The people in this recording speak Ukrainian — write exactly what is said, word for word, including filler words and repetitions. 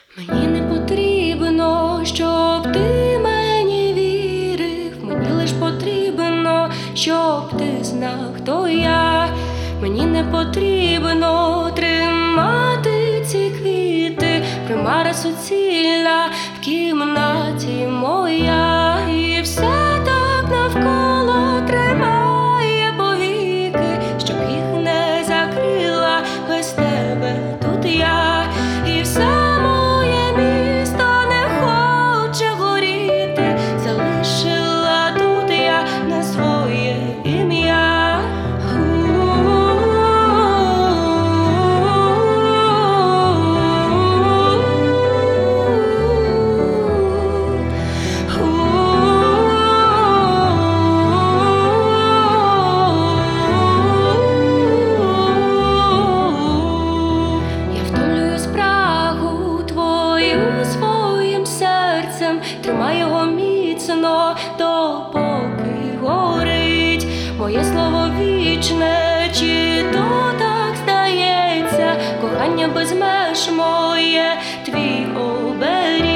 Мені не потрібно, щоб ти мені вірив, мені лиш потрібно, щоб ти знав, хто я. Мені не потрібно тримати ці квіти, примара суцільна в кімнаті моя, і все так навколо тримає повіки, щоб їх не закрила без тебе тут я. І все моє місто не хоче горіти, залишила тут я на своє ім'я. Тримай його міцно, допоки горить моє слово вічне, чи то так здається, кохання без меж моє, твій оберіг.